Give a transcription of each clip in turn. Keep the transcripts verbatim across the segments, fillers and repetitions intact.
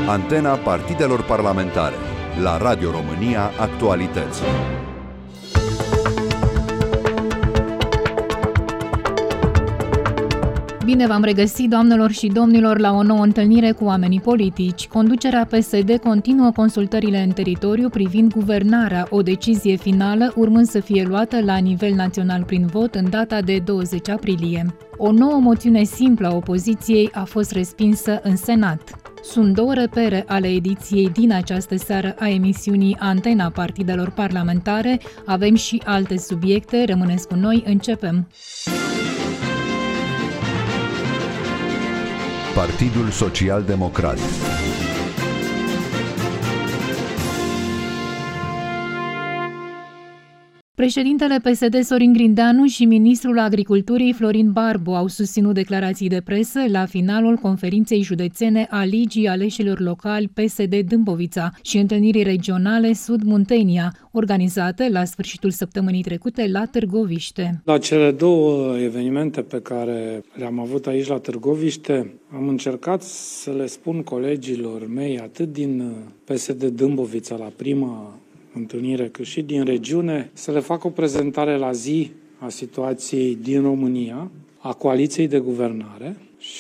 Antena partidelor parlamentare la Radio România Actualități. Bine v-am regăsit, doamnelor și domnilor, la o nouă întâlnire cu oamenii politici. Conducerea P S D continuă consultările în teritoriu privind guvernarea, o decizie finală urmând să fie luată la nivel național prin vot în data de douăzeci aprilie. O nouă moțiune simplă a opoziției a fost respinsă în Senat. Sunt două repere ale ediției din această seară a emisiunii Antena partidelor parlamentare. Avem și alte subiecte. Rămâneți cu noi, începem! Partidul Social-Democrat. Președintele P S D Sorin Grindeanu și ministrul Agriculturii Florin Barbu au susținut declarații de presă la finalul conferinței județene a Ligii Aleșilor Locali P S D Dâmbovița și întâlnirii regionale Sud Muntenia, organizate la sfârșitul săptămânii trecute la Târgoviște. La cele două evenimente pe care le-am avut aici la Târgoviște, am încercat să le spun colegilor mei, atât din P S D Dâmbovița la prima întâlnire, cât și din regiune, să le fac o prezentare la zi a situației din România, a coaliției de guvernare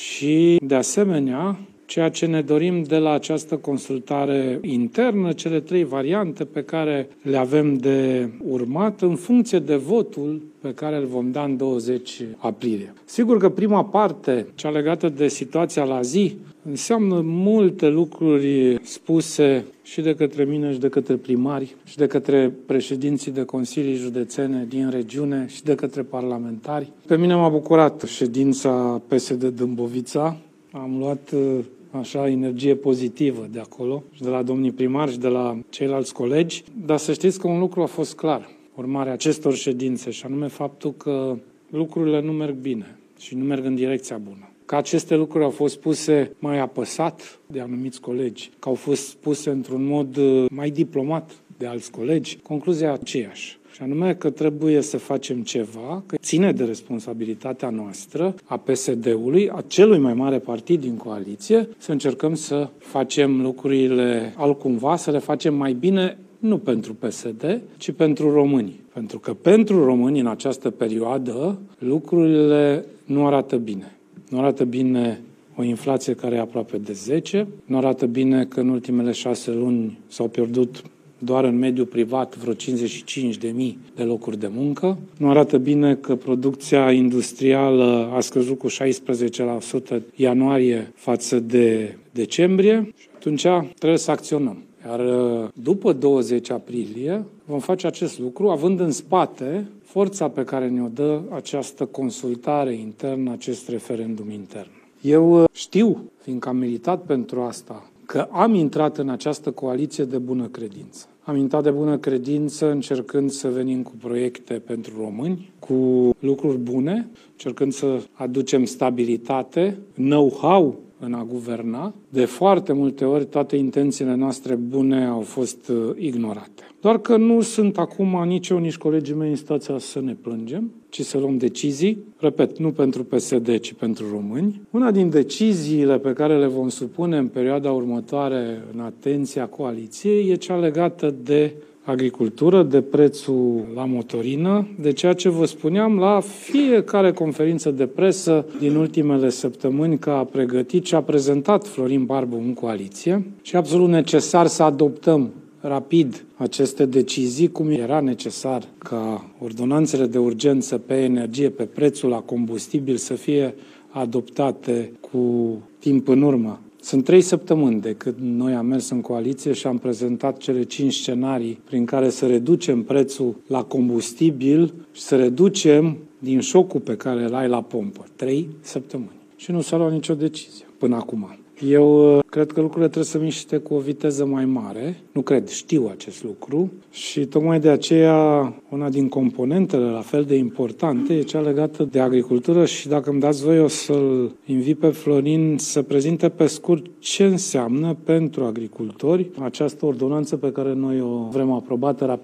și, de asemenea, ceea ce ne dorim de la această consultare internă, cele trei variante pe care le avem de urmat în funcție de votul pe care îl vom da în douăzeci aprilie. Sigur că prima parte, cea legată de situația la zi, înseamnă multe lucruri spuse și de către mine și de către primari și de către președinții de consilii județene din regiune și de către parlamentari. Pe mine m-a bucurat ședința P S D Dâmbovița. Am luat așa energie pozitivă de acolo și de la domnii primari și de la ceilalți colegi, dar să știți că un lucru a fost clar, urmarea acestor ședințe, și anume faptul că lucrurile nu merg bine și nu merg în direcția bună. Că aceste lucruri au fost spuse mai apăsat de anumiți colegi, că au fost spuse într-un mod mai diplomat de alți colegi, concluzia aceeași. Și anume că trebuie să facem ceva, că ține de responsabilitatea noastră, a P S D-ului, a celui mai mare partid din coaliție, să încercăm să facem lucrurile altcumva, să le facem mai bine, nu pentru P S D, ci pentru români. Pentru că pentru români în această perioadă lucrurile nu arată bine. Nu arată bine o inflație care e aproape de zece, nu arată bine că în ultimele șase luni s-au pierdut doar în mediul privat vreo cincizeci și cinci de mii de locuri de muncă. Nu arată bine că producția industrială a scăzut cu șaisprezece la sută ianuarie față de decembrie și atunci trebuie să acționăm. Iar după douăzeci aprilie vom face acest lucru având în spate forța pe care ne-o dă această consultare internă, acest referendum intern. Eu știu, fiindcă am militat pentru asta, că am intrat în această coaliție de bună credință. Am intrat de bună credință încercând să venim cu proiecte pentru români, cu lucruri bune, încercând să aducem stabilitate, know-how în a guverna. De foarte multe ori toate intențiile noastre bune au fost ignorate. Doar că nu sunt acum nici eu, nici colegii mei în situația să ne plângem, ci să luăm decizii, repet, nu pentru P S D, ci pentru români. Una din deciziile pe care le vom supune în perioada următoare în atenția coaliției e cea legată de agricultură, de prețul la motorină, de ceea ce vă spuneam la fiecare conferință de presă din ultimele săptămâni că a pregătit și a prezentat Florin Barbu în coaliție și absolut necesar să adoptăm rapid aceste decizii, cum era necesar ca ordonanțele de urgență pe energie, pe prețul la combustibil să fie adoptate cu timp în urmă. Sunt trei săptămâni de când noi am mers în coaliție și am prezentat cele cinci scenarii prin care să reducem prețul la combustibil și să reducem din șocul pe care îl ai la pompă. Trei săptămâni. Și nu s-a luat nicio decizie până acum. Eu cred că lucrurile trebuie să miște cu o viteză mai mare. Nu cred, știu acest lucru. Și tocmai de aceea una din componentele la fel de importante e cea legată de agricultură și dacă îmi dați voi o să-l invit pe Florin să prezinte pe scurt ce înseamnă pentru agricultori această ordonanță pe care noi o vrem aprobată rapid.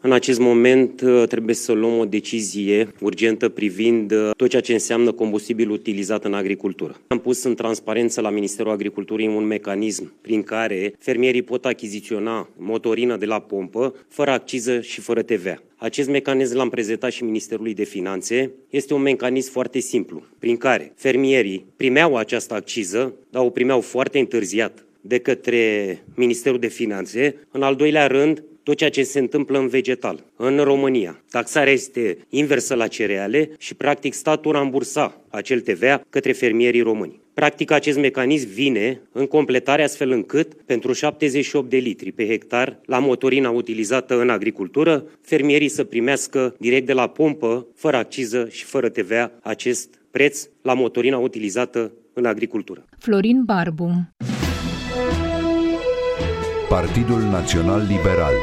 În acest moment trebuie să luăm o decizie urgentă privind tot ceea ce înseamnă combustibil utilizat în agricultură. Am pus în transparență la Ministerul Agriculturii un mecanism prin care fermierii pot achiziționa motorină de la pompă fără acciză și fără T V A. Acest mecanism l-am prezentat și Ministerului de Finanțe. Este un mecanism foarte simplu, prin care fermierii primeau această acciză, dar o primeau foarte întârziat de către Ministerul de Finanțe. În al doilea rând, tot ceea ce se întâmplă în vegetal. În România, taxarea este inversă la cereale și, practic, statul rambursa acel T V A către fermierii români. Practic, acest mecanism vine în completare astfel încât, pentru șaptezeci și opt de litri pe hectar, la motorina utilizată în agricultură, fermierii să primească direct de la pompă, fără acciză și fără T V A, acest preț la motorina utilizată în agricultură. Florin Barbu. Partidul Național Liberal.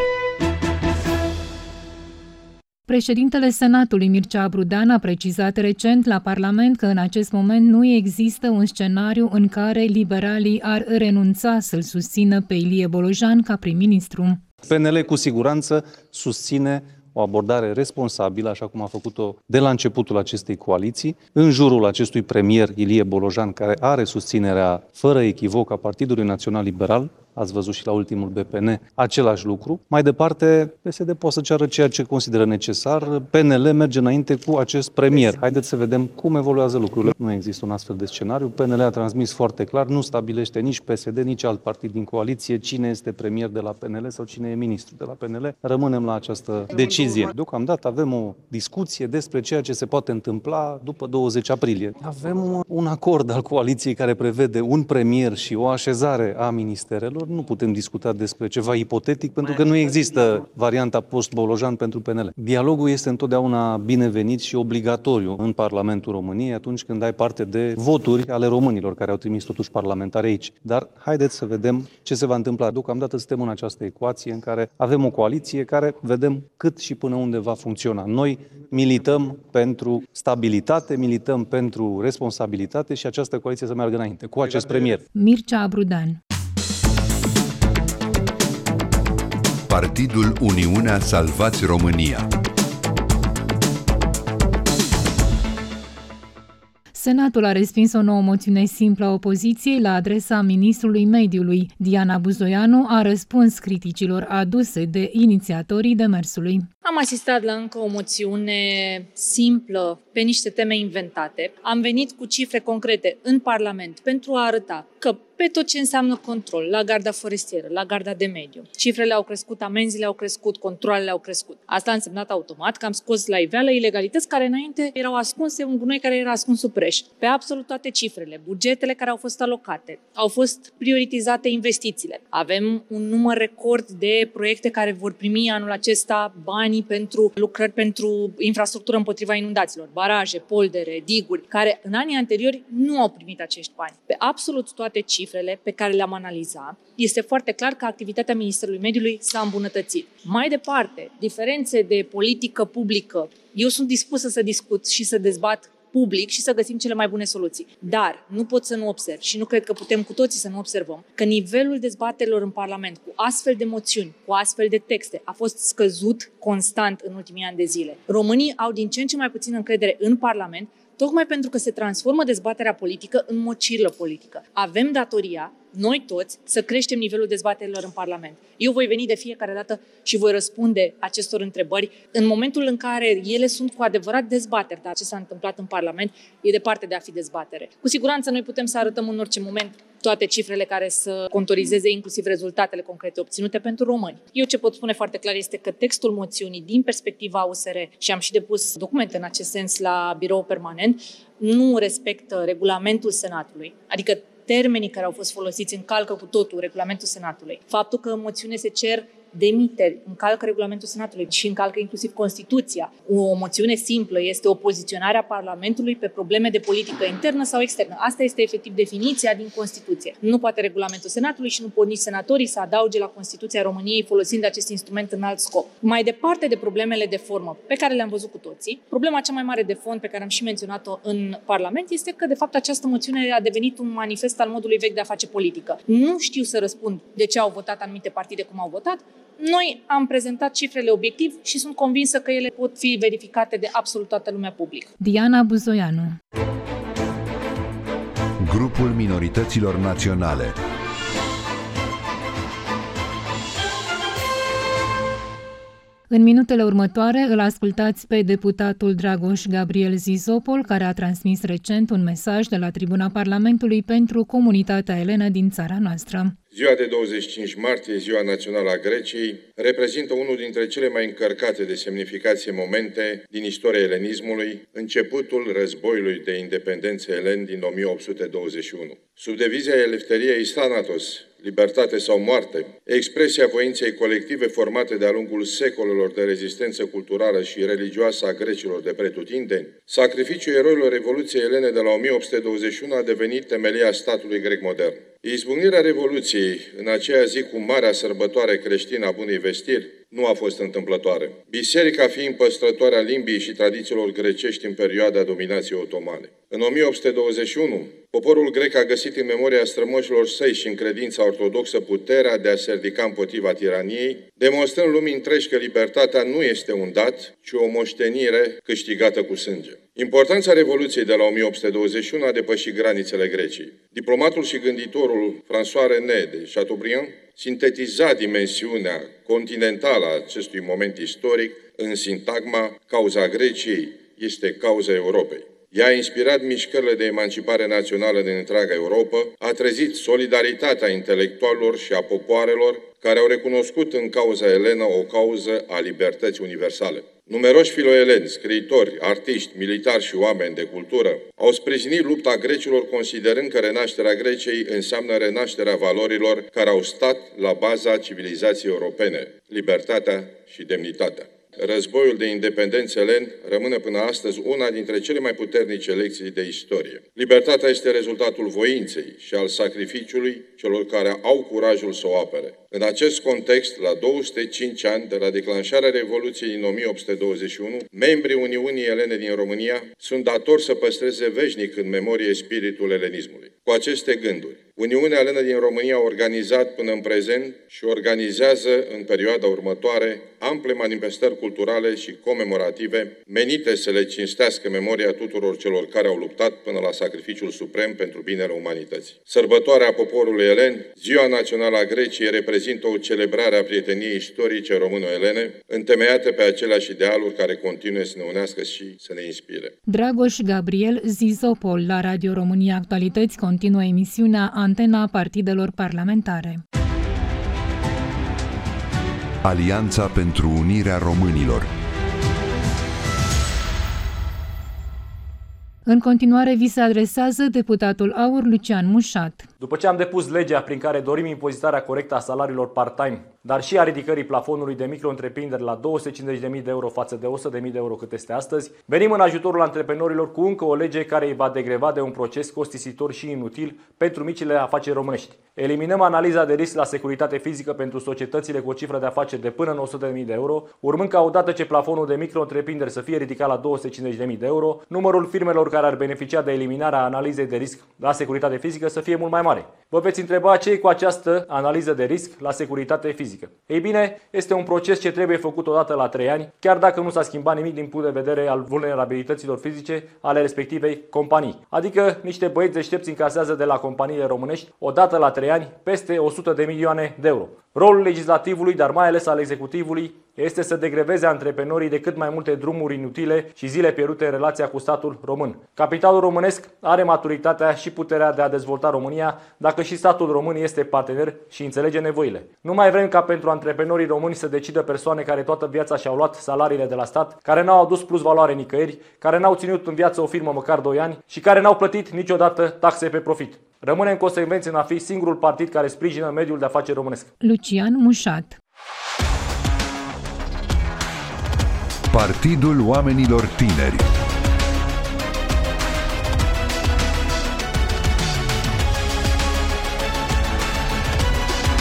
Președintele Senatului Mircea Brudan a precizat recent la Parlament că în acest moment nu există un scenariu în care liberalii ar renunța să-l susțină pe Ilie Bolojan ca prim-ministru. P N L cu siguranță susține o abordare responsabilă, așa cum a făcut-o de la începutul acestei coaliții, în jurul acestui premier Ilie Bolojan, care are susținerea fără echivoc a Partidului Național Liberal. Ați văzut și la ultimul B P N același lucru. Mai departe, P S D poate să ceară ceea ce consideră necesar. P N L merge înainte cu acest premier. Haideți să vedem cum evoluează lucrurile. Nu există un astfel de scenariu. P N L a transmis foarte clar, nu stabilește nici P S D, nici alt partid din coaliție cine este premier de la P N L sau cine e ministru de la P N L. Rămânem la această decizie. Deocamdată avem o discuție despre ceea ce se poate întâmpla după douăzeci aprilie. Avem un acord al coaliției care prevede un premier și o așezare a ministerelor. Nu putem discuta despre ceva ipotetic, pentru că nu există varianta post-Bolojan pentru P N L. Dialogul este întotdeauna binevenit și obligatoriu în Parlamentul României atunci când ai parte de voturi ale românilor care au trimis totuși parlamentari aici. Dar haideți să vedem ce se va întâmpla. Deocamdată suntem în această ecuație în care avem o coaliție care vedem cât și până unde va funcționa. Noi milităm pentru stabilitate, milităm pentru responsabilitate și această coaliție să meargă înainte cu acest premier. Mircea Brudan. Partidul Uniunea Salvați România. Senatul a respins o nouă moțiune simplă a opoziției la adresa ministrului mediului. Diana Buzoianu a răspuns criticilor aduse de inițiatorii demersului. Am asistat la încă o moțiune simplă pe niște teme inventate. Am venit cu cifre concrete în Parlament pentru a arăta că pe tot ce înseamnă control, la garda forestieră, la garda de mediu, cifrele au crescut, amenziile au crescut, controalele au crescut. Asta a însemnat automat că am scos la iveală ilegalități care înainte erau ascunse, un gunoi care era ascuns sub preș. Pe absolut toate cifrele, bugetele care au fost alocate, au fost prioritizate investițiile. Avem un număr record de proiecte care vor primi anul acesta banii pentru lucrări pentru infrastructură împotriva inundațiilor, baraje, poldere, diguri, care în anii anteriori nu au primit acești bani. Pe absolut toate cifrele pe care le-am analizat, este foarte clar că activitatea Ministerului Mediului s-a îmbunătățit. Mai departe, diferențe de politică publică, eu sunt dispusă să discut și să dezbat public și să găsim cele mai bune soluții. Dar nu pot să nu observ și nu cred că putem cu toții să nu observăm că nivelul dezbaterilor în Parlament cu astfel de moțiuni, cu astfel de texte a fost scăzut constant în ultimii ani de zile. Românii au din ce în ce mai puțină încredere în Parlament, tocmai pentru că se transformă dezbaterea politică în mocirlă politică. Avem datoria, noi toți, să creștem nivelul dezbaterilor în Parlament. Eu voi veni de fiecare dată și voi răspunde acestor întrebări în momentul în care ele sunt cu adevărat dezbateri, dar ce s-a întâmplat în Parlament e departe de a fi dezbatere. Cu siguranță noi putem să arătăm în orice moment toate cifrele care să contorizeze inclusiv rezultatele concrete obținute pentru români. Eu ce pot spune foarte clar este că textul moțiunii din perspectiva U S R, și am și depus documente în acest sens la birou permanent, nu respectă regulamentul Senatului, adică termenii care au fost folosiți încalcă cu totul regulamentul Senatului. Faptul că în moțiune se cer demiteri, încalcă regulamentul Senatului și încalcă inclusiv Constituția. O moțiune simplă este o poziționare a Parlamentului pe probleme de politică internă sau externă. Asta este efectiv definiția din Constituție. Nu poate regulamentul Senatului și nu pot nici senatorii să adauge la Constituția României folosind acest instrument în alt scop. Mai departe de problemele de formă pe care le-am văzut cu toții, problema cea mai mare de fond pe care am și menționat-o în Parlament este că de fapt această moțiune a devenit un manifest al modului vechi de a face politică. Nu știu să răspund de ce au votat anumite partide cum au votat. Noi am prezentat cifrele obiectiv și sunt convinsă că ele pot fi verificate de absolut toată lumea publică. Diana Buzoianu. Grupul minorităților naționale. În minutele următoare îl ascultați pe deputatul Dragoș Gabriel Zizopol, care a transmis recent un mesaj de la tribuna Parlamentului pentru comunitatea elenă din țara noastră. Ziua de douăzeci și cinci martie, Ziua Națională a Greciei, reprezintă unul dintre cele mai încărcate de semnificație momente din istoria elenismului, începutul războiului de independență elen din o mie opt sute douăzeci și unu. Sub devizia Eleftheriei Thanatos, libertate sau moarte, expresia voinței colective formate de-a lungul secolelor de rezistență culturală și religioasă a grecilor de pretutindeni, sacrificiul eroilor Revoluției elene de la o mie opt sute douăzeci și unu a devenit temelia statului grec modern. Izbucnirea Revoluției în aceea zi cu marea sărbătoare creștină a Bunei Vestiri nu a fost întâmplătoare. Biserica fiind păstrătoarea limbii și tradițiilor grecești în perioada dominației otomane. În o mie opt sute douăzeci și unu, poporul grec a găsit în memoria strămoșilor săi și în credința ortodoxă puterea de a se ridica împotriva tiraniei, demonstrând lumii întregi că libertatea nu este un dat, ci o moștenire câștigată cu sânge. Importanța Revoluției de la o mie opt sute douăzeci și unu a depășit granițele Greciei. Diplomatul și gânditorul François René de Chateaubriand sintetiza dimensiunea continentală a acestui moment istoric în sintagma "Cauza Greciei este cauza Europei". Ea a inspirat mișcările de emancipare națională din întreaga Europa, a trezit solidaritatea intelectualilor și a popoarelor care au recunoscut în cauza elenă o cauză a libertății universale. Numeroși filoeleni, scriitori, artiști, militari și oameni de cultură au sprijinit lupta grecilor considerând că renașterea Greciei înseamnă renașterea valorilor care au stat la baza civilizației europene, libertatea și demnitatea. Războiul de independență elen rămâne până astăzi una dintre cele mai puternice lecții de istorie. Libertatea este rezultatul voinței și al sacrificiului celor care au curajul să o apere. În acest context, la două sute cinci ani de la declanșarea Revoluției din o mie opt sute douăzeci și unu, membrii Uniunii Elene din România sunt datori să păstreze veșnic în memorie spiritul elenismului. Cu aceste gânduri, Uniunea Elenă din România a organizat până în prezent și organizează în perioada următoare ample manifestări culturale și comemorative menite să le cinstească memoria tuturor celor care au luptat până la sacrificiul suprem pentru binele umanității. Sărbătoarea poporului elen, Ziua Națională a Greciei, reprezintă o celebrare a prieteniei istorice româno-elene, întemeiate pe aceleași idealuri care continuă să ne unească și să ne inspire. Dragoș Gabriel Zizopol, la Radio România Actualități, continuă emisiunea Antena Partidelor Parlamentare. Alianța pentru Unirea Românilor. În continuare vi se adresează deputatul AUR Lucian Mușat. După ce am depus legea prin care dorim impozitarea corectă a salariilor part-time, dar și a ridicării plafonului de micro-întreprinderi la două sute cincizeci de mii de euro față de o sută de mii de euro cât este astăzi, venim în ajutorul antreprenorilor cu încă o lege care îi va degreva de un proces costisitor și inutil pentru micile afaceri românești. Eliminăm analiza de risc la securitate fizică pentru societățile cu o cifră de afaceri de până în o sută de mii de euro, urmând ca odată ce plafonul de micro-întreprinderi să fie ridicat la două sute cincizeci de mii de euro, numărul firmelor care ar beneficia de eliminarea analizei de risc la securitate fizică să fie mult mai mare. Vă veți întreba ce e cu această analiză de risc la securitate fizică. Ei bine, este un proces ce trebuie făcut odată la trei ani, chiar dacă nu s-a schimbat nimic din punct de vedere al vulnerabilităților fizice ale respectivei companii. Adică niște băieți deștepți încasează de la companiile românești odată la trei ani peste o sută de milioane de euro. Rolul legislativului, dar mai ales al executivului, este să degreveze antreprenorii de cât mai multe drumuri inutile și zile pierdute în relația cu statul român. Capitalul românesc are maturitatea și puterea de a dezvolta România dacă și statul român este partener și înțelege nevoile. Nu mai vrem ca pentru antreprenorii români să decidă persoane care toată viața și-au luat salariile de la stat, care n-au adus plus valoare nicăieri, care n-au ținut în viață o firmă măcar doi ani și care n-au plătit niciodată taxe pe profit. Rămânem consecvenți în a fi singurul partid care sprijină mediul de afaceri românesc. Lucian Mușat. Partidul Oamenilor Tineri.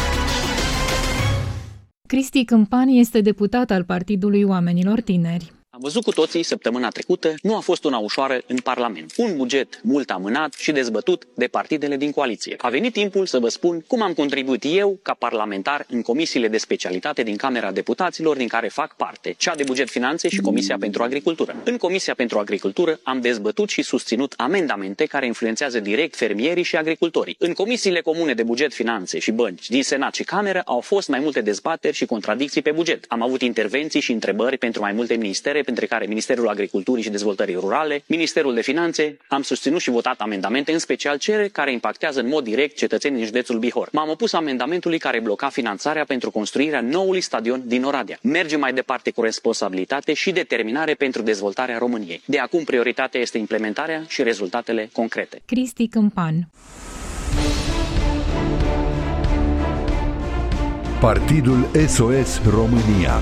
Cristi Câmpani este deputat al Partidului Oamenilor Tineri. Am văzut cu toții săptămâna trecută, nu a fost una ușoară în Parlament. Un buget mult amânat și dezbătut de partidele din coaliție. A venit timpul să vă spun cum am contribuit eu, ca parlamentar, în comisiile de specialitate din Camera Deputaților, din care fac parte, cea de Buget Finanțe și Comisia pentru Agricultură. În Comisia pentru Agricultură am dezbătut și susținut amendamente care influențează direct fermierii și agricultorii. În comisiile comune de Buget, Finanțe și Bănci din Senat și Cameră au fost mai multe dezbateri și contradicții pe buget. Am avut intervenții și întrebări pentru mai multe ministere, printre care Ministerul Agriculturii și Dezvoltării Rurale, Ministerul de Finanțe. Am susținut și votat amendamente, în special cele care impactează în mod direct cetățenii din județul Bihor. M-am opus amendamentului care bloca finanțarea pentru construirea noului stadion din Oradea. Mergem mai departe cu responsabilitate și determinare pentru dezvoltarea României. De acum prioritatea este implementarea și rezultatele concrete. Cristi Câmpan. Partidul S O S România.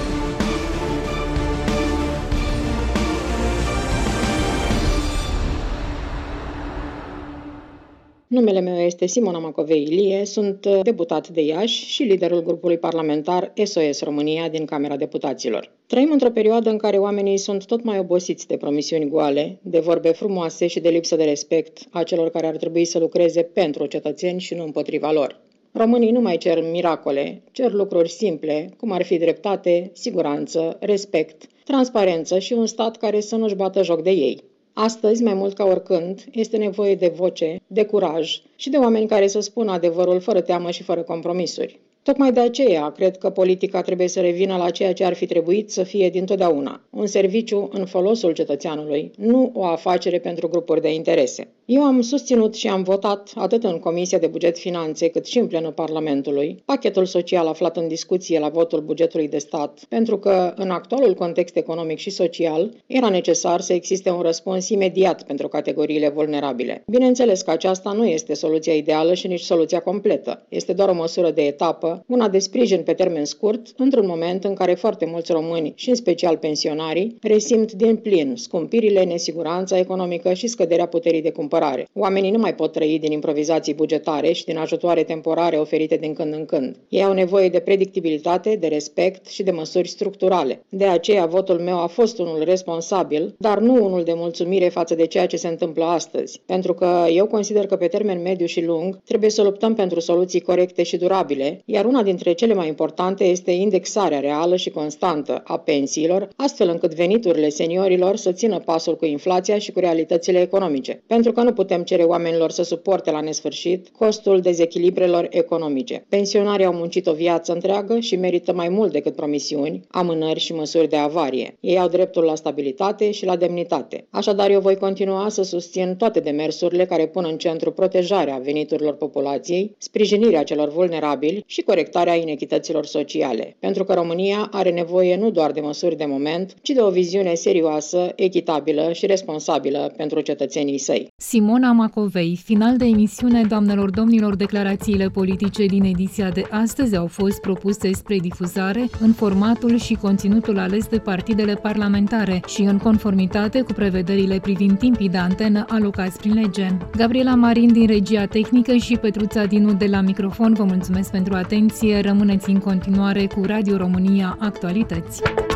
Numele meu este Simona Macovei Ilie, sunt deputat de Iași și liderul grupului parlamentar S O S România din Camera Deputaților. Trăim într-o perioadă în care oamenii sunt tot mai obosiți de promisiuni goale, de vorbe frumoase și de lipsă de respect a celor care ar trebui să lucreze pentru cetățeni și nu împotriva lor. Românii nu mai cer miracole, cer lucruri simple, cum ar fi dreptate, siguranță, respect, transparență și un stat care să nu-și bată joc de ei. Astăzi, mai mult ca oricând, este nevoie de voce, de curaj și de oameni care să spună adevărul fără teamă și fără compromisuri. Tocmai de aceea, cred că politica trebuie să revină la ceea ce ar fi trebuit să fie dintotdeauna, un serviciu în folosul cetățeanului, nu o afacere pentru grupuri de interese. Eu am susținut și am votat, atât în Comisia de Buget Finanțe, cât și în plenul Parlamentului, pachetul social aflat în discuție la votul bugetului de stat, pentru că, în actualul context economic și social, era necesar să existe un răspuns imediat pentru categoriile vulnerabile. Bineînțeles că aceasta nu este soluția ideală și nici soluția completă. Este doar o măsură de etapă, una de sprijin pe termen scurt, într-un moment în care foarte mulți români, și în special pensionarii, resimt din plin scumpirile, nesiguranța economică și scăderea puterii de cumpărare. Oamenii nu mai pot trăi din improvizații bugetare și din ajutoare temporare oferite din când în când. Ei au nevoie de predictibilitate, de respect și de măsuri structurale. De aceea, votul meu a fost unul responsabil, dar nu unul de mulțumire față de ceea ce se întâmplă astăzi, pentru că eu consider că pe termen mediu și lung trebuie să luptăm pentru soluții corecte și durabile, iar una dintre cele mai importante este indexarea reală și constantă a pensiilor, astfel încât veniturile seniorilor să țină pasul cu inflația și cu realitățile economice, pentru că nu putem cere oamenilor să suporte la nesfârșit costul dezechilibrelor economice. Pensionarii au muncit o viață întreagă și merită mai mult decât promisiuni, amânări și măsuri de avarie. Ei au dreptul la stabilitate și la demnitate. Așadar, eu voi continua să susțin toate demersurile care pun în centru protejarea veniturilor populației, sprijinirea celor vulnerabili și corectarea inechităților sociale, pentru că România are nevoie nu doar de măsuri de moment, ci de o viziune serioasă, echitabilă și responsabilă pentru cetățenii săi. Simona Macovei. Final de emisiune, doamnelor, domnilor, declarațiile politice din ediția de astăzi au fost propuse spre difuzare în formatul și conținutul ales de partidele parlamentare și în conformitate cu prevederile privind timpii de antenă alocați prin lege. Gabriela Marin din regia tehnică și Petruța Dinu de la microfon vă mulțumesc pentru atenție. Rămâneți în continuare cu Radio România Actualități.